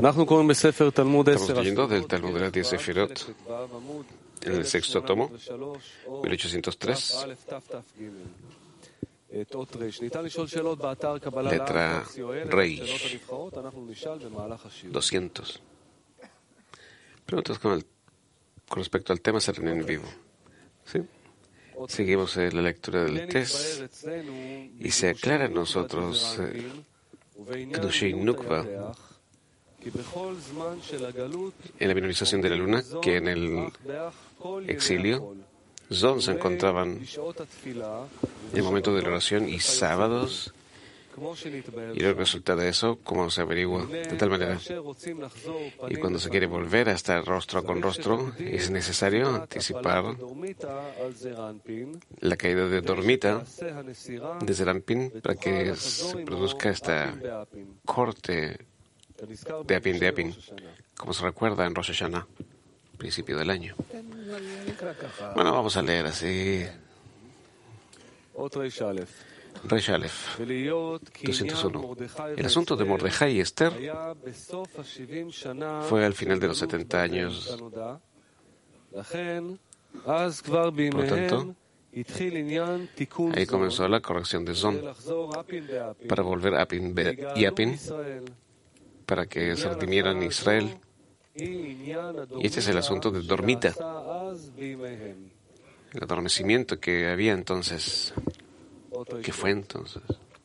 Estamos leyendo del Talmud de las 10 Sefirot, en el sexto tomo, 1803, letra Reish, 200. Preguntas con respecto al tema serán en vivo. ¿Sí? Seguimos la lectura del test y se aclara a nosotros Kedushei Nukva en la minorización de la luna que en el exilio Zon se encontraban en el momento de la oración y sábados, y el resultado de eso, como se averigua de tal manera. Y cuando se quiere volver a estar rostro con rostro, es necesario anticipar la caída de Dormita de Zeranpin para que se produzca esta corte de Apin, como se recuerda en Rosh Hashanah, principio del año. Bueno, vamos a leer así. Reish Aleph, 201. El asunto de Mordejai y Esther fue al final de los 70 años. Por lo tanto, ahí comenzó la corrección de Zon para volver a Apin y Apin, para que se redimieran Israel. Y este es el asunto de Dormita, el adormecimiento que había entonces. ¿Qué fue entonces?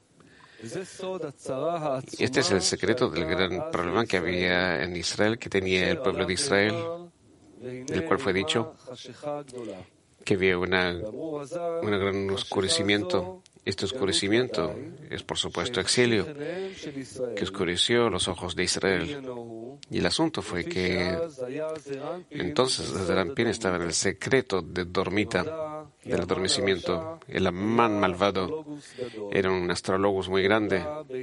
Y este es el secreto del gran problema que había en Israel, que tenía el pueblo de Israel, del cual fue dicho que había un gran oscurecimiento. Este oscurecimiento es, por supuesto, exilio, que oscureció los ojos de Israel. Y el asunto fue que entonces Zeranpin estaba en el secreto de Dormita, del adormecimiento. El Amán malvado era un astrólogos muy grande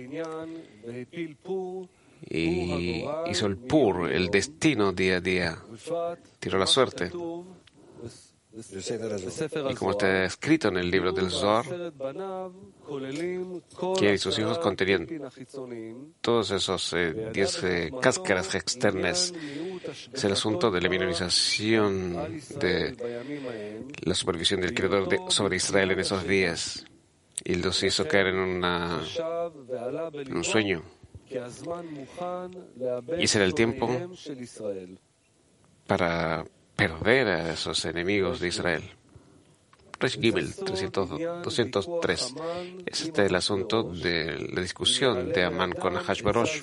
y hizo el pur, el destino día a día, tiró la suerte. Y como está escrito en el libro del Zohar, que sus hijos contenían todos esos 10 cáscaras externas. Es el asunto de la minorización de la supervisión del Creador sobre Israel en esos días. Y los hizo caer en un sueño. Y ese era el tiempo para perder a esos enemigos de Israel. Reish Gimel 203. Este es el asunto de la discusión de Amán con Ahashverosh.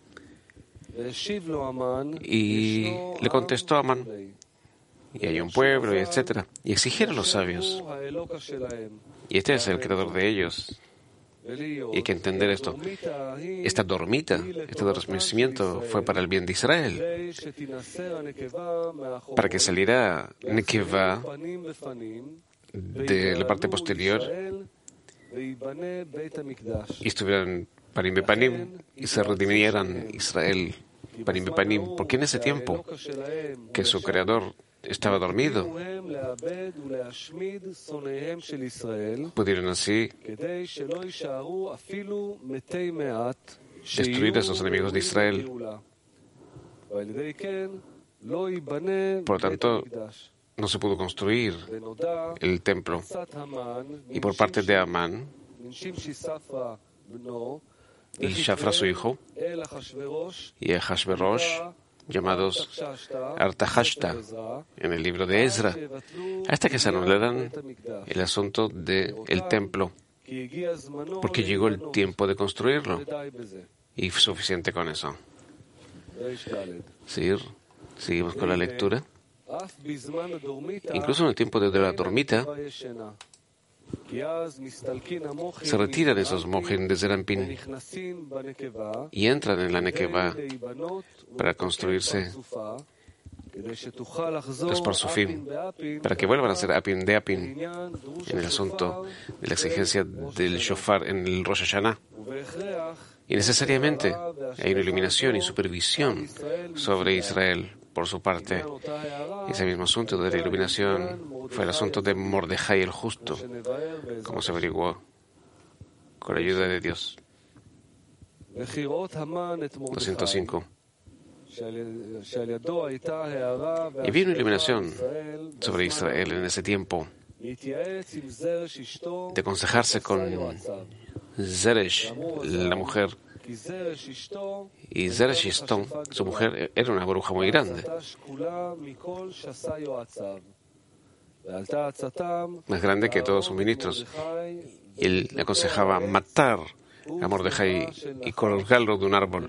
Y le contestó a Amán, y hay un pueblo, y etc. Y exigieron a los sabios. Y este es el creador de ellos. Y hay que entender esto. Esta dormita, este adormecimiento fue para el bien de Israel, para que saliera Nekeva de la parte posterior y estuvieran Panim Bepanim y se redimieran Israel Panim Bepanim, porque en ese tiempo que su creador estaba dormido, pudieron así destruir a esos enemigos de Israel. Por lo tanto, no se pudo construir el templo. Y por parte de Amán y Shafra su hijo y Ahashverosh, llamados Artahashta en el libro de Ezra, hasta que se anularan el asunto del templo, porque llegó el tiempo de construirlo y fue suficiente con eso. Seguimos con la lectura. Incluso en el tiempo de la dormita se retiran esos mojen de Zeranpin y entran en la Nekeva para construirse los Parsufim, para que vuelvan a ser Apin de Apin en el asunto de la exigencia del shofar en el Rosh Hashanah. Y necesariamente hay una iluminación y supervisión sobre Israel por su parte. Ese mismo asunto de la iluminación fue el asunto de Mordejai el justo, como se averiguó con la ayuda de Dios. 205. Y vino iluminación sobre Israel en ese tiempo de aconsejarse con Zeresh, la mujer. Y Zeresh Ishto, su mujer, era una bruja muy grande, más grande que todos sus ministros. Y él le aconsejaba matar a Mordejai y colgarlo de un árbol.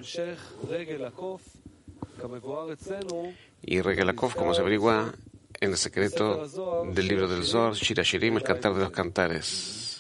Y Regelakov, como se averigua en el secreto del libro del Zohar, Shir Hashirim, el cantar de los cantares.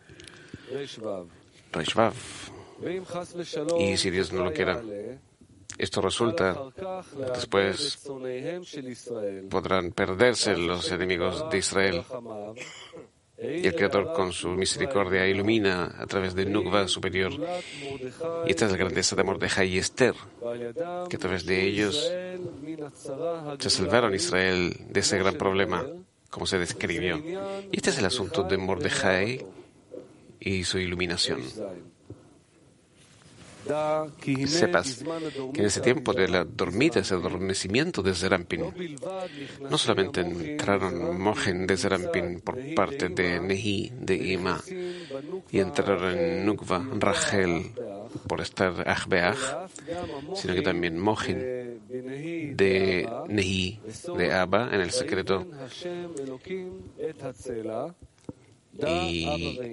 Reish Vav. Y si Dios no lo quiera, esto resulta, después podrán perderse los enemigos de Israel. Y el Creador, con su misericordia, ilumina a través del Nukva superior. Y esta es la grandeza de Mordejai y Esther, que a través de ellos se salvaron Israel de ese gran problema, como se describió. Y este es el asunto de Mordejai y su iluminación. Sepas que en ese tiempo de la dormida, ese adormecimiento de Zerampin, no solamente entraron Mojen de Zerampin por parte de Nehi, de Ima, y entraron en Nukva, Rachel, por estar Achbeach, sino que también Mojen de Nehi, de Abba, en el secreto, y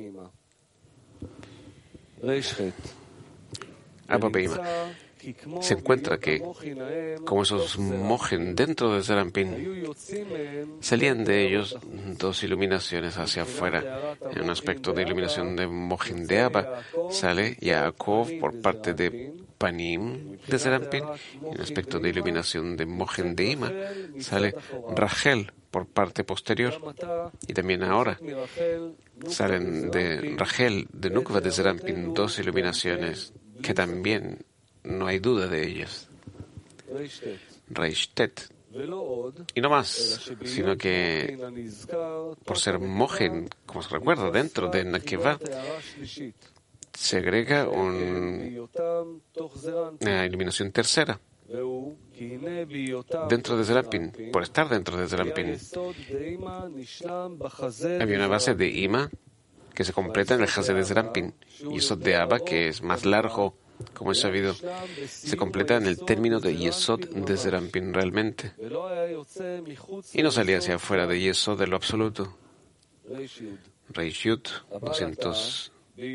Abba Beima. Se encuentra que, como esos mojen dentro de Zerampin, salían de ellos dos iluminaciones hacia afuera. En un aspecto de iluminación de mojen de Abba sale Yaakov por parte de Panim de Zerampin, y en un aspecto de iluminación de mojen de Ima sale Rachel por parte posterior. Y también ahora salen de Rachel, de Nukva de Zerampin, dos iluminaciones que también no hay duda de ellas. Reish Tet. Y no más, sino que por ser mojen, como se recuerda, dentro de Nakeva, se agrega una iluminación tercera dentro de Zerampin, por estar dentro de Zerampin. Había una base de Ima que se completa en el Hase de Zerampin, y Yesod de Abba, que es más largo, como es sabido, se completa en el término de Yesod de Zerampin realmente, y no salía hacia afuera de Yesod de lo absoluto. Reish Yud 210.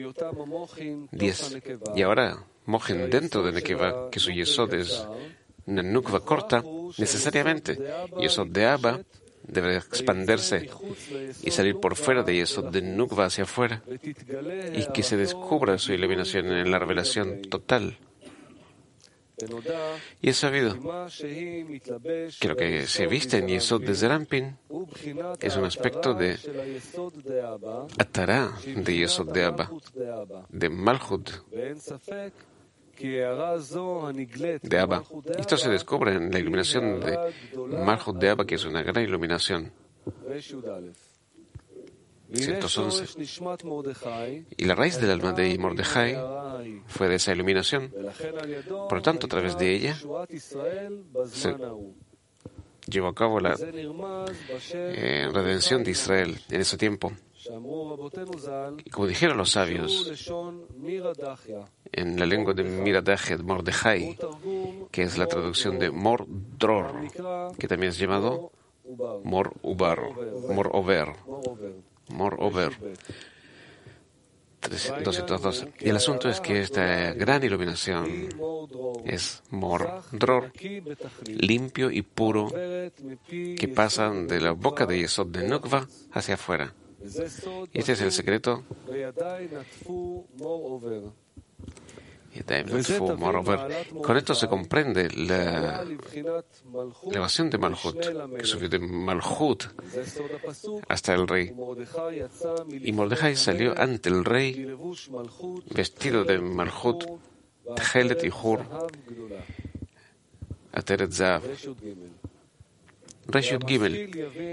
Y ahora, Mojen dentro de Nekeva, que su Yesod es una Nukva corta, necesariamente Yesod de Abba debe expandirse y salir por fuera de Yesod de Nukva hacia afuera, y que se descubra su iluminación en la revelación total. Y es sabido que lo que se viste en Yesod de Zerampin es un aspecto de Atará de Yesod de Abba, de Malchut de Abba. Esto se descubre en la iluminación de Malchut de Abba, que es una gran iluminación. 111. Y la raíz del alma de Mordejai fue de esa iluminación. Por lo tanto, a través de ella se llevó a cabo la redención de Israel en ese tiempo. Y como dijeron los sabios, en la lengua de Miradachet, Mordejai, que es la traducción de Mor Dror, que también es llamado Mor Ubar, Mor Over. Mor Over 212. Y el asunto es que esta gran iluminación es Mor Dror, limpio y puro, que pasa de la boca de Yesod de Nukva hacia afuera. Y este es el secreto. Con esto se comprende la elevación de Malchut, que subió de Malchut hasta el rey. Y Mordejai salió ante el rey vestido de Malchut, Tchelet y Hur, Ateret Zav. Reish Yud Gimel.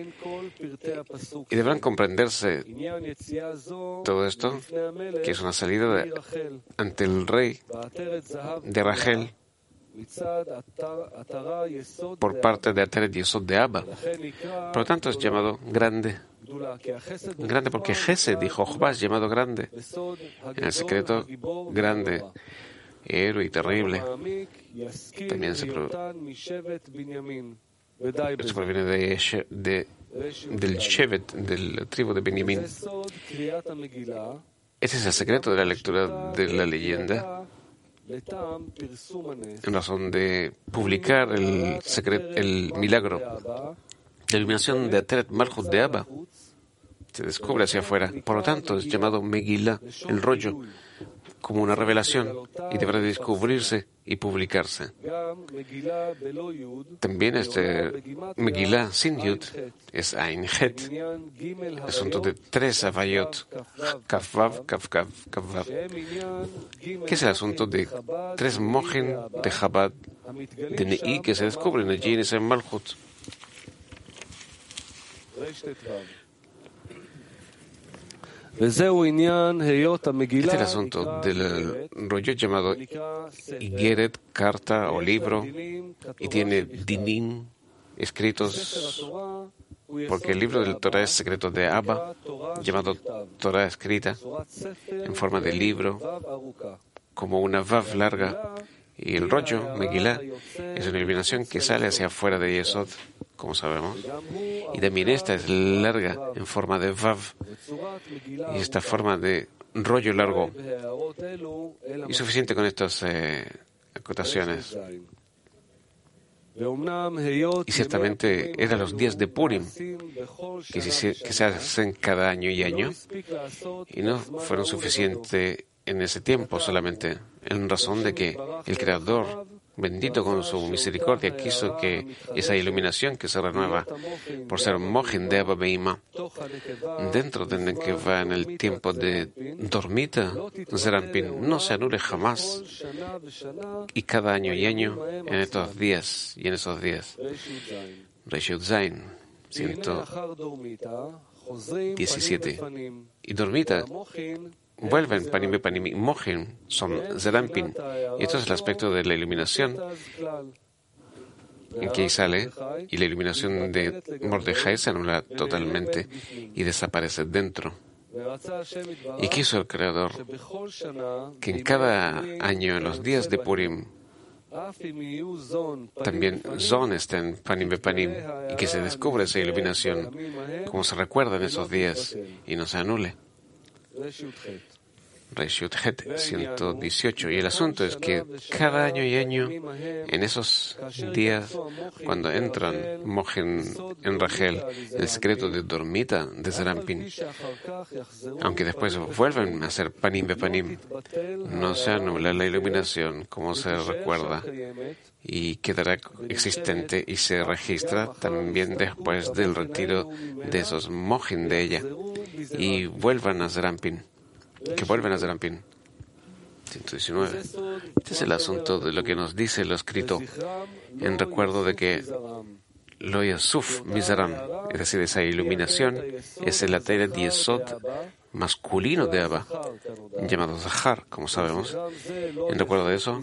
Y deberán comprenderse todo esto, que es una salida ante el rey de Rachel por parte de Ateret Yesod de Abba. Por lo tanto, es llamado grande. Grande porque Gesed dijo, Jochma es llamado grande. En el secreto, grande, héroe y terrible. También se proviene del Shevet, de la tribu de Benjamín. Ese es el secreto de la lectura de la leyenda, en razón de publicar el milagro. La iluminación de Ateret Malchut de Abba se descubre hacia afuera. Por lo tanto, es llamado Megilá, el rollo, como una revelación, y deberá descubrirse y publicarse. También Megilá sin Yud es Ain Het, asunto de 3 Avayot, Kafvav, Kafkav, Kafvav, que es el asunto de 3 Mojen de Chabad, de Ne'i, que se descubren allí en ese Malchut. Este es el asunto del rollo llamado Igeret, carta o libro, y tiene dinim escritos, porque el libro del Torah es secreto de Abba, llamado Torah escrita, en forma de libro, como una vav larga, y el rollo, Megilá, es una iluminación que sale hacia afuera de Yesod, como sabemos, y también esta es larga en forma de vav, y esta forma de rollo largo, y suficiente con estas acotaciones. Y ciertamente eran los días de Purim, que se hacen cada año y año, y no fueron suficientes en ese tiempo solamente, en razón de que el Creador, bendito con su misericordia, quiso que esa iluminación que se renueva por ser Mojen de Abba Beima, dentro de que va en el tiempo de dormita, Zerampin, no se anule jamás, y cada año y año, en estos días y en esos días. Reish Yud Zayin, 117. Y dormita vuelven Panim Bepanim y Mojen son Zerampin. Y esto es el aspecto de la iluminación en que ahí sale, y la iluminación de Mordejai se anula totalmente y desaparece dentro. Y quiso el Creador que en cada año, en los días de Purim, también Zon esté en Panim Bepanim, y que se descubra esa iluminación, como se recuerda en esos días, y no se anule. Reish Yud Het 118. Y el asunto es que cada año y año, en esos días, cuando entran Mojen en Rachel, el secreto de dormita de Zerampin, aunque después vuelven a ser Panim Bepanim, no se anula la iluminación como se recuerda, y quedará existente y se registra también después del retiro de esos Mojen de ella, y vuelvan a Zerampin. Que vuelven a Zerampin. 119. Este es el asunto de lo que nos dice lo escrito en recuerdo de que Lo Yasuf Mizaram, es decir, esa iluminación, es el Ateret Yesod masculino de Abba, llamado Zahar, como sabemos. En recuerdo de eso,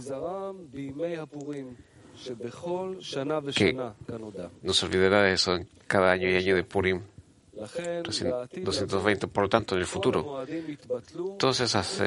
que no se olvidará de eso en cada año y año de Purim. 220, por lo tanto, en el futuro, todos esos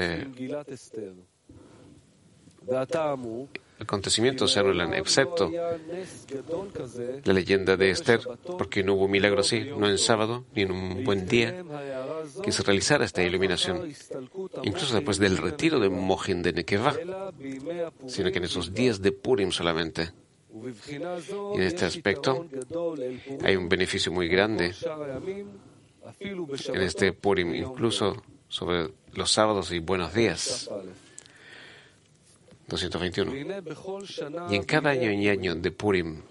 acontecimientos se anulan, excepto la leyenda de Esther, porque no hubo milagro así, no en sábado, ni en un buen día, que se realizara esta iluminación, incluso después del retiro de Mojen de Nekevá, sino que en esos días de Purim solamente. Y en este aspecto hay un beneficio muy grande en este Purim, incluso sobre los sábados y buenos días. 221. Y en cada año y año de Purim,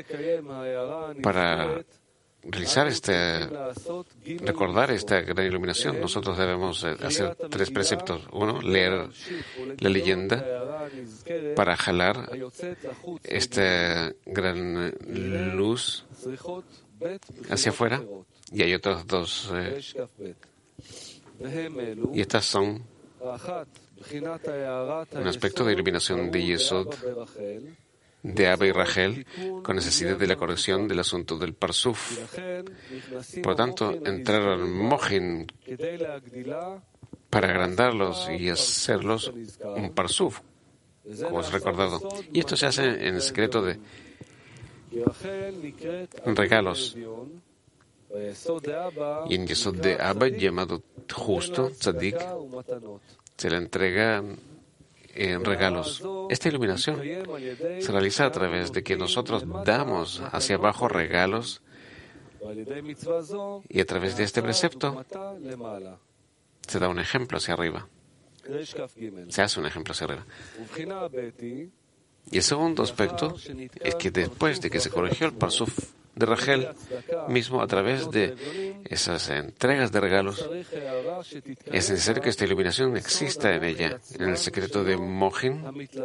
para realizar recordar esta gran iluminación, nosotros debemos hacer 3 preceptos. 1, leer la leyenda para jalar esta gran luz hacia afuera. Y hay otros 2. Y estas son un aspecto de iluminación de Yesod, de Abba y Rachel con necesidad de la corrección del asunto del Parsuf. Por lo tanto, entraron Mojin para agrandarlos y hacerlos un Parsuf, como es recordado. Y esto se hace en el secreto de regalos. Y en Yesod de Abba, llamado justo, Tzadik, se le entrega en regalos. Esta iluminación se realiza a través de que nosotros damos hacia abajo regalos, y a través de este precepto se da un ejemplo hacia arriba. Se hace un ejemplo hacia arriba. Y el segundo aspecto es que después de que se corrigió el Parsuf de Rachel, mismo a través de esas entregas de regalos, es necesario que esta iluminación exista en ella, en el secreto de Mojin,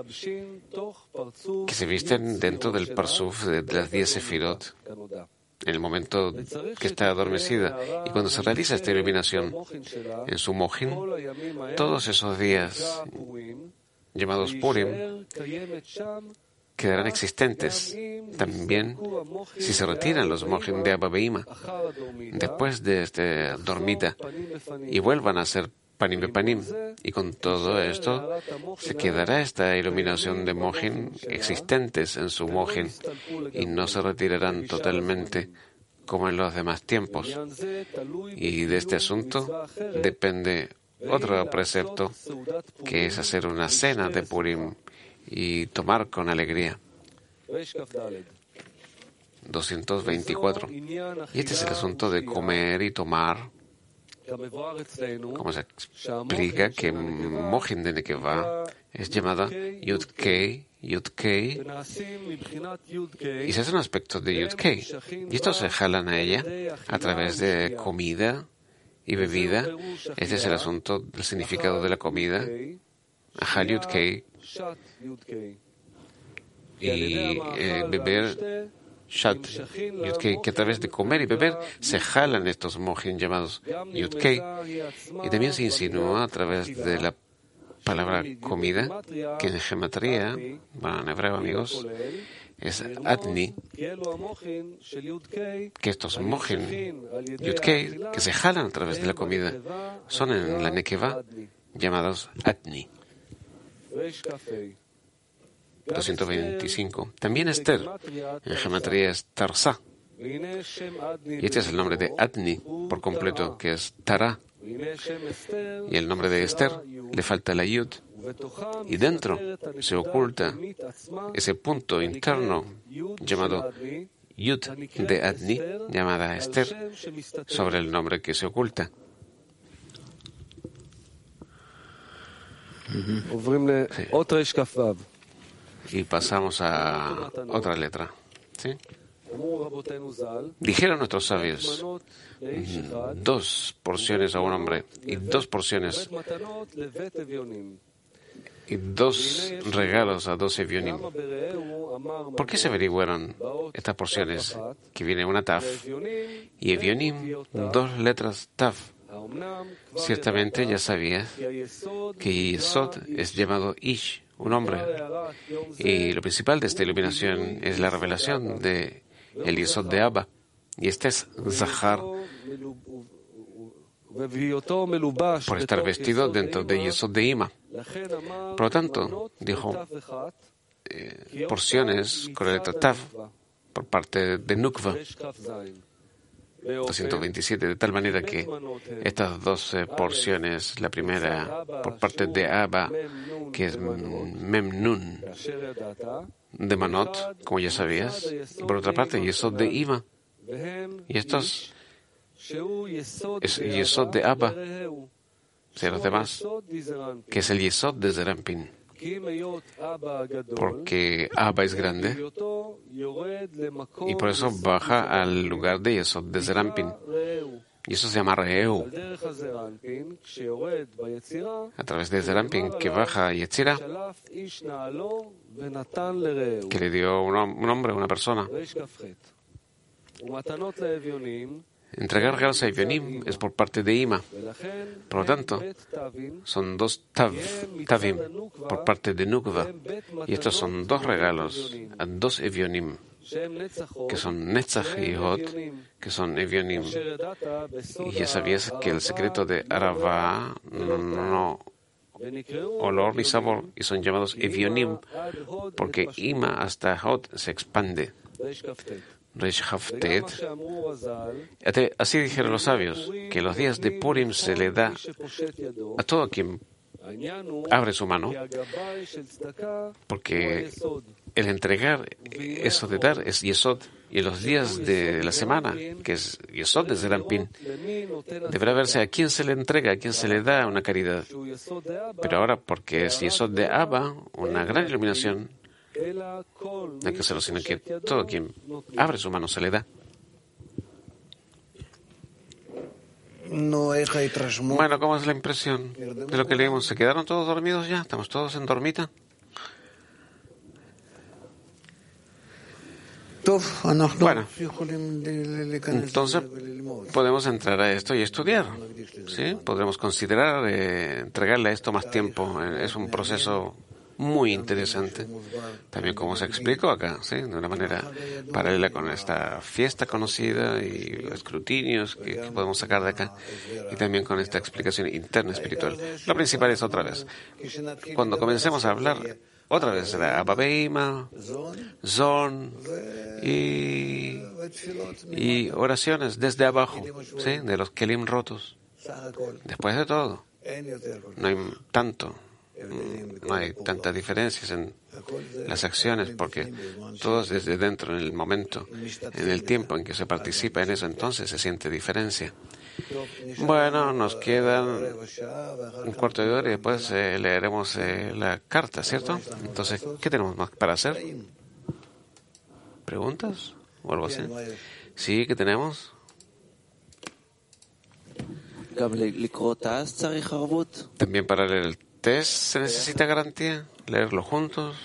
que se visten dentro del Parsuf de las 10 Sefirot, en el momento que está adormecida. Y cuando se realiza esta iluminación en su Mojin, todos esos días llamados Purim quedarán existentes también si se retiran los Mojin de Abba Beima después de esta dormida y vuelvan a ser Panim Bepanim. Y con todo esto se quedará esta iluminación de Mojin existentes en su Mojin y no se retirarán totalmente como en los demás tiempos. Y de este asunto depende otro precepto, que es hacer una cena de Purim y tomar con alegría. 224. Y este es el asunto de comer y tomar, como se explica que Mojin de Nekeva es llamada Yud-Kei, Yud-Kei, y se hace un aspecto de Yud-Kei. Y estos se jalan a ella a través de comida y bebida. Este es el asunto del significado de la comida, Ajal Yud-Kei, y beber Shat Yud-Kei, que a través de comer y beber se jalan estos Mojin llamados Yud-Kei. Y también se insinúa a través de la palabra comida, que en gematría, bueno, en hebreo, amigos, es Atni, que estos Mojin Yud-Kei, que se jalan a través de la comida, son en la Nekeva llamados Atni. 225. También Esther, en gematría es Tarsá. Y este es el nombre de Atni por completo, que es Tará. Y el nombre de Esther le falta la Yud. Y dentro se oculta ese punto interno llamado Yud de Adni, llamada Esther, sobre el nombre que se oculta. Sí. Y pasamos a otra letra. ¿Sí? Dijeron nuestros sabios, 2 porciones a un hombre y 2 porciones y 2 regalos a 2 evionim. ¿Por qué se averiguaron estas porciones? Que viene una taf y evionim, 2 letras taf. Ciertamente ya sabías que Yesod es llamado Ish, un hombre. Y lo principal de esta iluminación es la revelación de el Yesod de Abba. Y este es Zahar, por estar vestido dentro de Yesod de Ima. Por lo tanto, dijo porciones con la letra Tav por parte de Nukva. 227, de tal manera que estas 12 porciones, la primera por parte de Abba, que es Memnun de Manot, como ya sabías, y por otra parte Yesod de Ima, y estos es Yesod de Abba, o sea, los demás, que es el Yesod de Zerampin. Porque Abba es grande y por eso baja al lugar de Yesod de Zerampin. Y eso se llama Reeu. A través de Zerampin, que baja a Yetzira, que le dio un hombre, una persona. Entregar regalos a Evionim es por parte de Ima. Por lo tanto, son dos Tavim por parte de Nukva. Y estos son dos regalos a dos Evionim, que son Netzach y Hod, que son Evionim. Y ya sabías que el secreto de Arava no olor ni sabor, y son llamados Evionim, porque Ima hasta Hod se expande. Resh Haftet. Así dijeron los sabios, que los días de Purim se le da a todo quien abre su mano, porque el entregar, eso de dar, es Yesod, y los días de la semana, que es Yesod de Zerampin, deberá verse a quién se le entrega, a quién se le da una caridad. Pero ahora, porque es Yesod de Abba, una gran iluminación, no hay que hacerlo, sino que todo quien abre su mano se le da. Bueno, ¿cómo es la impresión de lo que leímos? ¿Se quedaron todos dormidos ya? ¿Estamos todos en dormita? Bueno, entonces podemos entrar a esto y estudiar. ¿Sí? Podremos considerar entregarle a esto más tiempo. Es un proceso muy interesante. También como se explicó acá, ¿sí? De una manera paralela con esta fiesta conocida y los escrutinios que podemos sacar de acá, y también con esta explicación interna espiritual. Lo principal es otra vez, cuando comencemos a hablar otra vez de Abba Beima, Zon y oraciones desde abajo, ¿sí? De los Kelim rotos. Después de todo, no hay tantas diferencias en las acciones, porque todo es desde dentro, en el momento, en el tiempo en que se participa en eso, entonces se siente diferencia. Bueno, nos quedan un cuarto de hora y después leeremos la carta, ¿cierto? Entonces, ¿qué tenemos más para hacer? ¿Preguntas o algo así? Sí, ¿qué tenemos? También para leer el test se necesita garantía, leerlo juntos.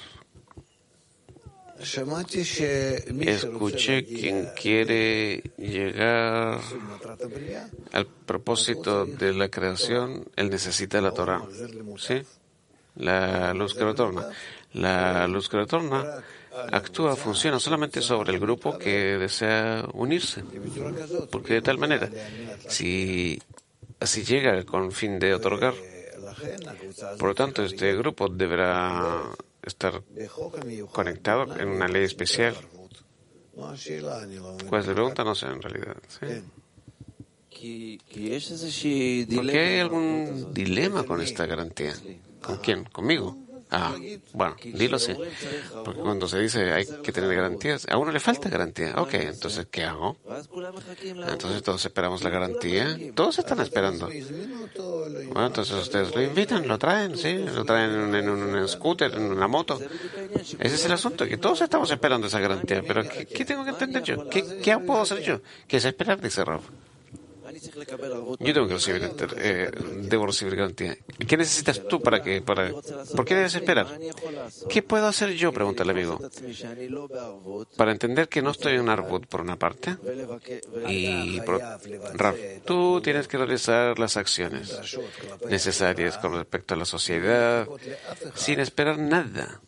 Escuché quien quiere llegar al propósito de la creación, él necesita la Torah. ¿Sí? La luz que retorna. La luz que retorna funciona solamente sobre el grupo que desea unirse. Porque de tal manera, si así llega con fin de otorgar, por lo tanto, este grupo deberá estar conectado en una ley especial. ¿Cuál es la pregunta? No sé, en realidad. ¿Sí? ¿Por qué hay algún dilema con esta garantía? ¿Con quién? ¿Conmigo? Bueno, dilo así. Porque cuando se dice hay que tener garantías, a uno le falta garantía. Ok, entonces, ¿qué hago? Entonces todos esperamos la garantía. Todos están esperando. Bueno, entonces ustedes lo invitan, lo traen, ¿sí? Lo traen en un scooter, en una moto. Ese es el asunto, que todos estamos esperando esa garantía. Pero, ¿qué tengo que entender yo? ¿Qué puedo hacer yo? ¿Qué es esperar? Dice Rav. Yo tengo que debo recibir garantía. ¿Qué necesitas tú ¿por qué debes esperar? ¿Qué puedo hacer yo? Pregunta el amigo. Para entender que no estoy en un arbut por una parte y Rav, tú tienes que realizar las acciones necesarias con respecto a la sociedad sin esperar nada.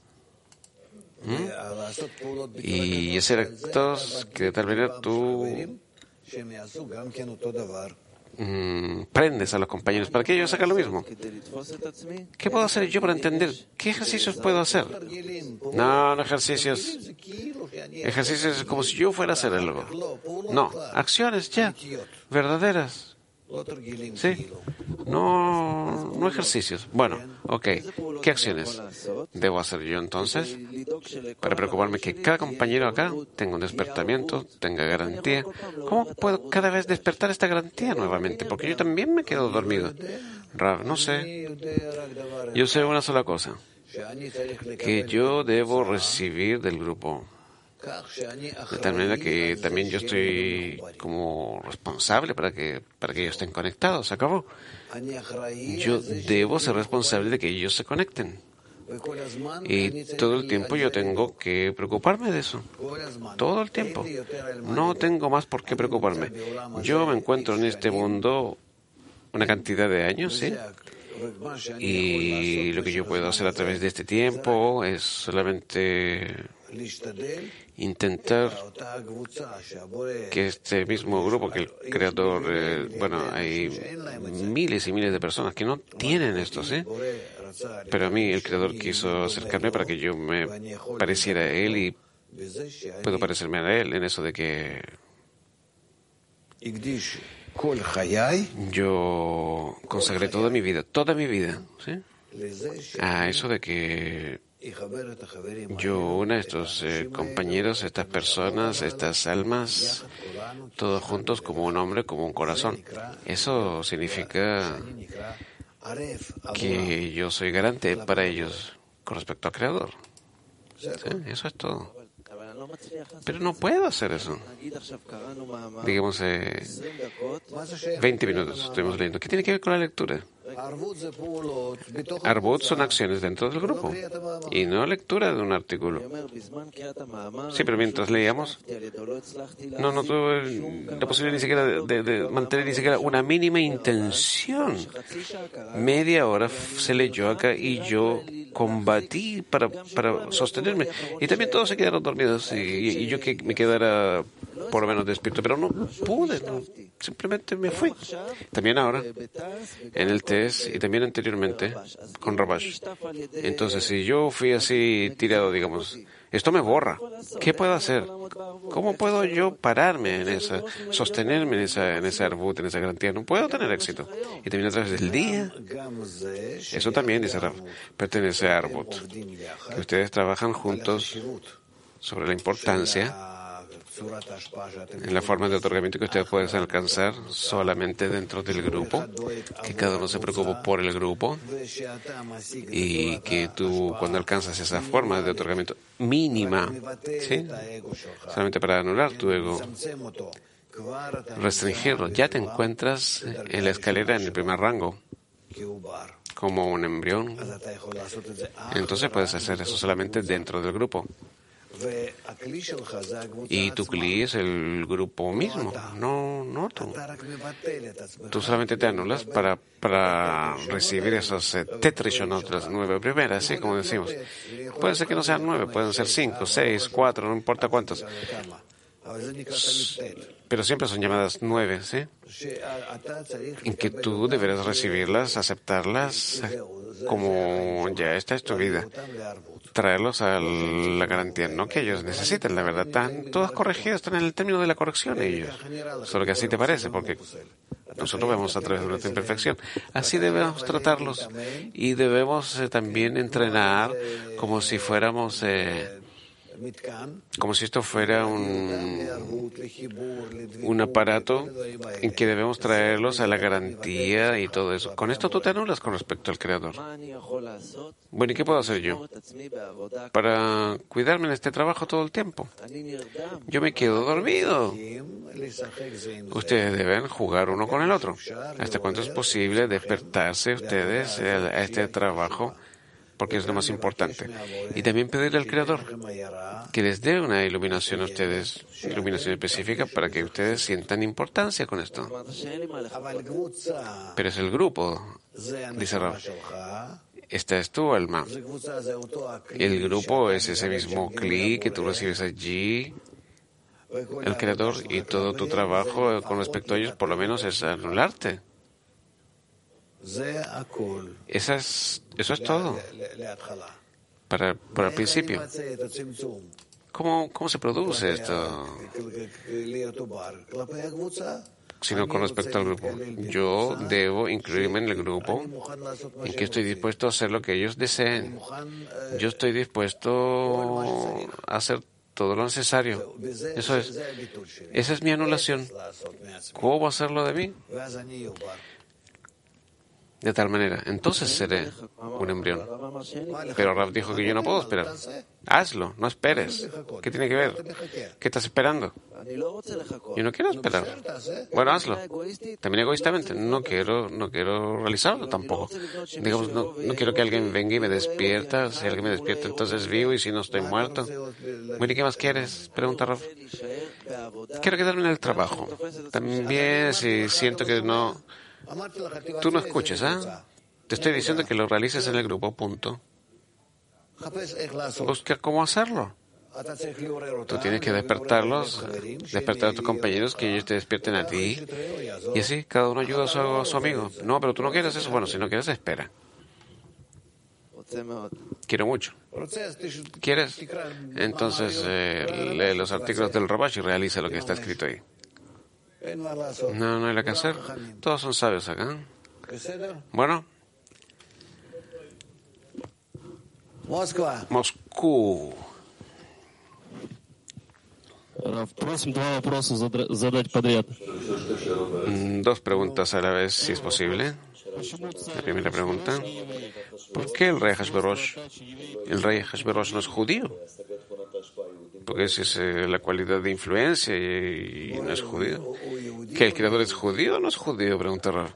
Y hacer actos que de tal manera tú prendes a los compañeros para que ellos hagan lo mismo. ¿Qué puedo hacer yo para entender? ¿Qué ejercicios puedo hacer? No ejercicios. Ejercicios es como si yo fuera a hacer algo. No, acciones ya, verdaderas. ¿Sí? No ejercicios. Bueno, ok. ¿Qué acciones debo hacer yo entonces para preocuparme que cada compañero acá tenga un despertamiento, tenga garantía? ¿Cómo puedo cada vez despertar esta garantía nuevamente? Porque yo también me quedo dormido. Rav, no sé. Yo sé una sola cosa, que yo debo recibir del grupo. De tal manera que también yo estoy como responsable para que ellos estén conectados. Se acabó. Yo debo ser responsable de que ellos se conecten. Y todo el tiempo yo tengo que preocuparme de eso. Todo el tiempo. No tengo más por qué preocuparme. Yo me encuentro en este mundo una cantidad de años, ¿sí? Y lo que yo puedo hacer a través de este tiempo es solamente intentar que este mismo grupo, que el creador, hay miles y miles de personas que no tienen esto, ¿sí? Pero a mí el creador quiso acercarme para que yo me pareciera a él y puedo parecerme a él en eso de que yo consagré toda mi vida, ¿sí? A eso de que yo una a estos compañeros, estas personas, estas almas, todos juntos como un hombre, como un corazón. Eso significa que yo soy garante para ellos con respecto al Creador. ¿Sí? Eso es todo. Pero no puedo hacer eso. Digamos, 20 minutos estuvimos leyendo. ¿Qué tiene que ver con la lectura? Arbut son acciones dentro del grupo y no lectura de un artículo. Sí, pero mientras leíamos, no tuve la posibilidad ni siquiera de mantener ni siquiera una mínima intención. Media hora se leyó acá y yo combatí para sostenerme. Y también todos se quedaron dormidos y yo que me quedara por lo menos despierto, pero no pude, simplemente me fui. También ahora, en el test y también anteriormente con Rabash. Entonces, si yo fui así tirado, digamos, esto me borra. ¿Qué puedo hacer? ¿Cómo puedo yo pararme sostenerme en esa arbut, en esa garantía? No puedo tener éxito. Y también a través del día. Eso también, dice Rab, pertenece a arbut. Que ustedes trabajan juntos sobre la importancia en la forma de otorgamiento que ustedes pueden alcanzar solamente dentro del grupo, que cada uno se preocupa por el grupo y que tú cuando alcanzas esa forma de otorgamiento mínima, ¿sí? Solamente para anular tu ego, restringirlo, ya te encuentras en la escalera en el primer rango como un embrión. Entonces puedes hacer eso solamente dentro del grupo. Y tu cli es el grupo mismo, no tú. Tú solamente te anulas para recibir esos tetrishonot, las 9 primeras, ¿sí? Como decimos. Puede ser que no sean 9, pueden ser 5, 6, 4, no importa cuántos. Pero siempre son llamadas 9, ¿sí? En que tú deberás recibirlas, aceptarlas como ya esta es tu vida. Traerlos a la garantía, no que ellos necesiten, la verdad, están todas corregidas, están en el término de la corrección ellos. Solo que así te parece, porque nosotros vemos a través de nuestra imperfección. Así debemos tratarlos y debemos también entrenar como si fuéramos, como si esto fuera un aparato en que debemos traerlos a la garantía y todo eso. Con esto tú te anulas con respecto al Creador. Bueno, ¿y qué puedo hacer yo para cuidarme en este trabajo todo el tiempo? Yo me quedo dormido. Ustedes deben jugar uno con el otro. ¿Hasta cuánto es posible despertarse ustedes a este trabajo? Porque es lo más importante. Y también pedirle al Creador que les dé una iluminación a ustedes, iluminación específica para que ustedes sientan importancia con esto. Pero es el grupo, dice Rab. Esta es tu alma. El grupo es ese mismo cli que tú recibes allí, el Creador, y todo tu trabajo con respecto a ellos, por lo menos, es anularte. Eso es todo. Para el principio. ¿Cómo se produce esto? Sino con respecto al grupo. Yo debo incluirme en el grupo en que estoy dispuesto a hacer lo que ellos deseen. Yo estoy dispuesto a hacer todo lo necesario. Eso es. Esa es mi anulación. ¿Cómo va a hacerlo de mí? De tal manera, entonces seré un embrión. Pero Rav dijo que yo no puedo esperar. Hazlo, no esperes. ¿Qué tiene que ver? ¿Qué estás esperando? Yo no quiero esperar. Bueno, hazlo. También egoístamente. No quiero realizarlo tampoco. Digamos, no quiero que alguien venga y me despierta. Si alguien me despierta, entonces vivo, y si no estoy muerto. Bueno, ¿y qué más quieres? Pregunta Rav. Quiero quedarme en el trabajo. También si siento que no... Tú no escuches, ¿ah? Te estoy diciendo que lo realices en el grupo, punto. Busca cómo hacerlo. Tú tienes que despertarlos, despertar a tus compañeros, que ellos te despierten a ti. Y así, cada uno ayuda a su amigo. No, pero tú no quieres eso. Bueno, si no quieres, espera. Quiero mucho. ¿Quieres? Entonces, lee los artículos del Rabash y realiza lo que está escrito ahí. No hay nada que hacer. Todos son sabios acá. Bueno. Moscú. Dos preguntas a la vez, si es posible. La primera pregunta: ¿por qué el rey Hashverosh? El rey Hashverosh no es judío. Porque esa es la cualidad de influencia y no es judío. ¿Que el creador es judío o no es judío? Pregunta Rav.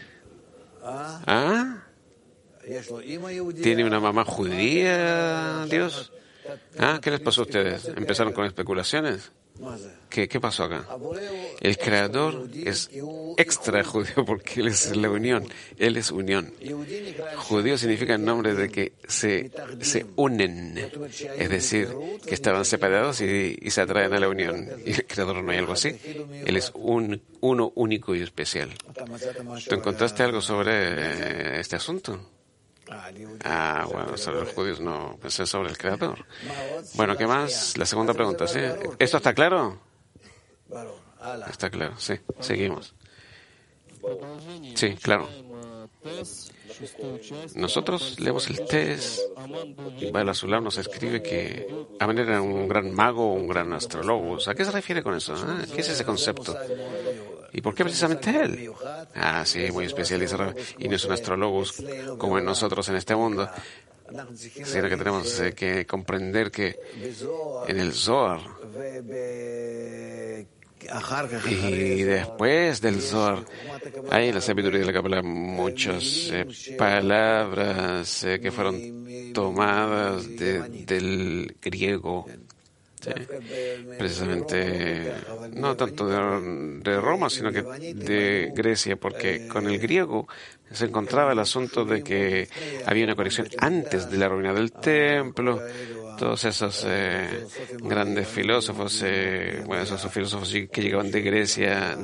¿Ah? ¿Tiene una mamá judía, Dios? ¿Ah? ¿Qué les pasó a ustedes? ¿Empezaron con especulaciones? ¿Qué pasó acá? El creador es extra judío porque él es la unión. Él es unión. Judío significa el nombre de que se unen. Es decir, que estaban separados y se atraen a la unión. Y el creador no hay algo así. Él es uno único y especial. ¿Tú encontraste algo sobre este asunto? Bueno, sobre los judíos no, pensé sobre el creador. Bueno, ¿qué más? La segunda pregunta, ¿sí? ¿Esto está claro? Está claro, sí. Seguimos. Sí, claro. Nosotros leemos el test. Baal Azulam nos escribe que Aman era un gran mago, un gran astrólogo. ¿A qué se refiere con eso? ¿Qué es ese concepto? ¿Y por qué precisamente él? Sí, muy especializado. Y no es un astrólogo como en nosotros en este mundo, sino que tenemos que comprender que en el Zohar y después del Zohar hay en la sabiduría de la Kabbalah muchas palabras que fueron tomadas del griego. Sí. Precisamente, no tanto de Roma, sino que de Grecia, porque con el griego se encontraba el asunto de que había una conexión antes de la ruina del templo. Todos esos grandes filósofos, esos filósofos que llegaban de Grecia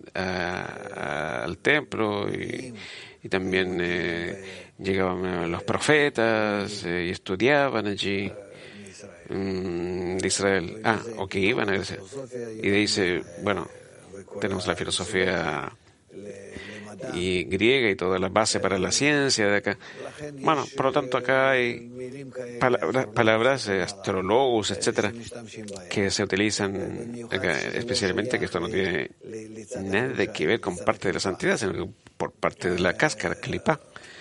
al templo y también llegaban los profetas y estudiaban allí. De Israel. O que iban a Grecia. Y de ahí tenemos la filosofía y griega y toda la base para la ciencia de acá. Bueno, por lo tanto acá hay palabras astrólogos, etcétera, que se utilizan acá, especialmente que esto no tiene nada que ver con parte de la santidad, sino que por parte de la cáscara, clipa.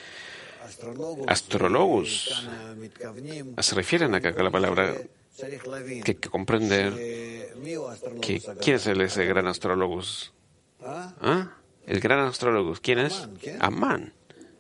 Astrólogos se refieren acá con la palabra que hay que comprender que ¿quién es ese gran astrólogos? El gran astrólogos, ¿quién es? Amán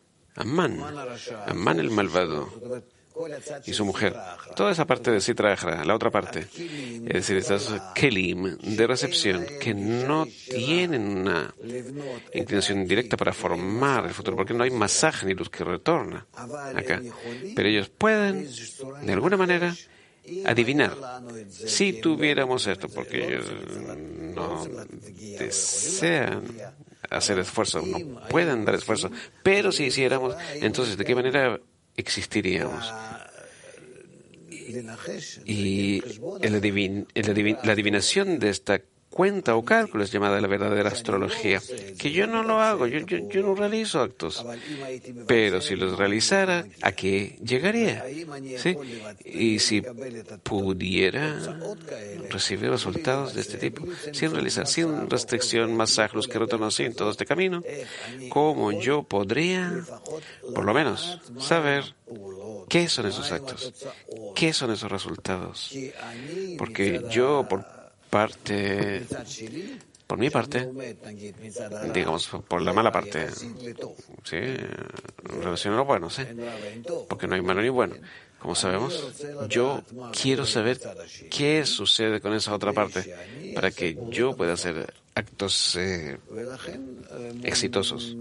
el malvado y su mujer. Toda esa parte de Sitra Achra, la otra parte, es decir, estos kelim de recepción que no tienen una inclinación directa para formar el futuro, porque no hay masaje ni luz que retorna acá. Pero ellos pueden, de alguna manera, adivinar. Si tuviéramos esto, porque ellos no desean hacer esfuerzo, no pueden dar esfuerzo, pero si hiciéramos, entonces, ¿de qué manera existiríamos? Y la adivinación de esta cuenta o cálculos llamada la verdadera astrología, que yo no lo hago, yo no realizo actos, pero si los realizara, ¿a qué llegaría? ¿Sí? Y si pudiera recibir resultados de este tipo, sin realizar, sin restricción, masaj, luz que retorno así en todo este camino, ¿cómo yo podría, por lo menos, saber qué son esos actos? ¿Qué son esos resultados? Porque yo, por mi parte, digamos, por la mala parte, ¿sí? Relacionado bueno, ¿sí? Porque no hay malo ni bueno. Como sabemos, yo quiero saber qué sucede con esa otra parte para que yo pueda hacer actos exitosos.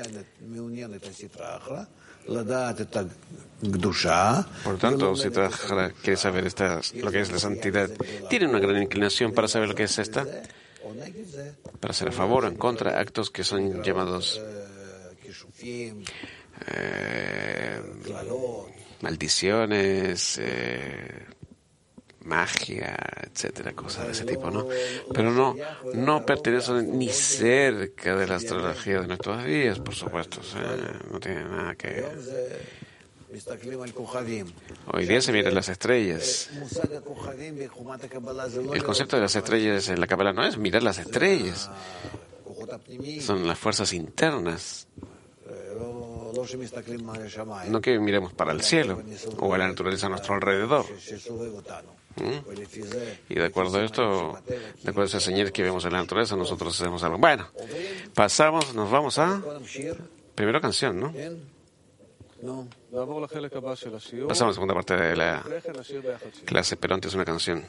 Por lo tanto, si quiere saber lo que es la santidad, tiene una gran inclinación para saber lo que es esta, para ser a favor o en contra, actos que son llamados maldiciones, magia, etcétera, cosas de ese tipo, ¿no? Pero no pertenecen ni cerca de la astrología de nuestros días, por supuesto. No tiene nada que... Hoy día se miran las estrellas. El concepto de las estrellas en la Kabbalah no es mirar las estrellas. Son las fuerzas internas. No que miremos para el cielo o a la naturaleza a nuestro alrededor. Y de acuerdo a esto, de acuerdo a esas señales que vemos en la naturaleza, nosotros hacemos algo. Bueno, nos vamos a primera canción, ¿no? Pasamos a la segunda parte de la clase, pero antes una canción.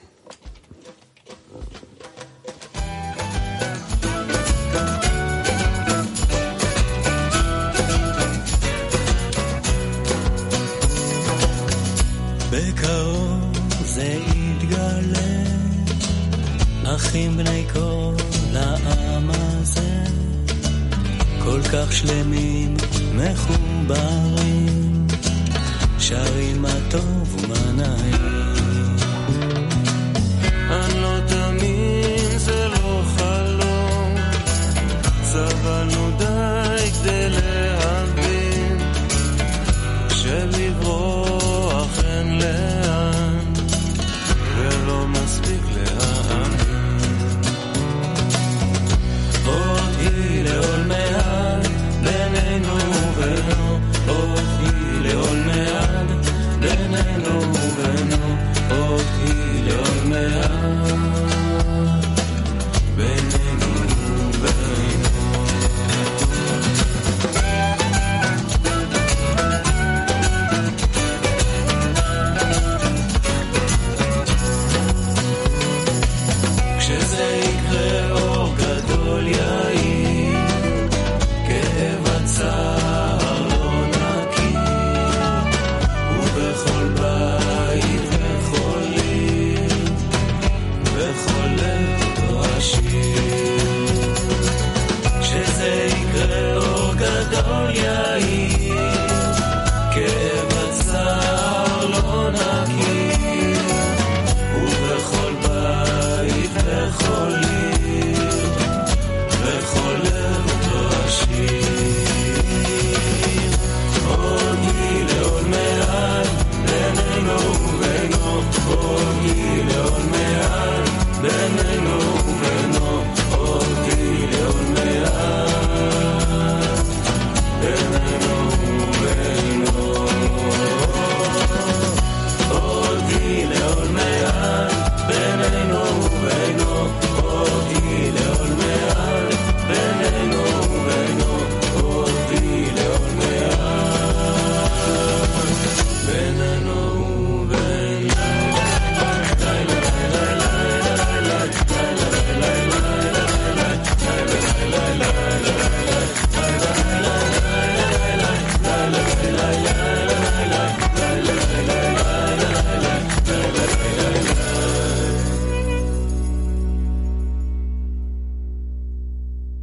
בקרוב זה יתגלה, אחים בני כל העם הזה, כל כך שלמים מחוברים, שרים מה טוב ומה נעים. אני לא תאמין, זה לא חלום, סבלנו די כדי להבין, שלברוח אין לאן, ולא מספיק להאמין. עוד היא לעול מעט בינינו ובינו, עוד היא לעול מעט בינינו ובינו, עוד היא לעול מעט.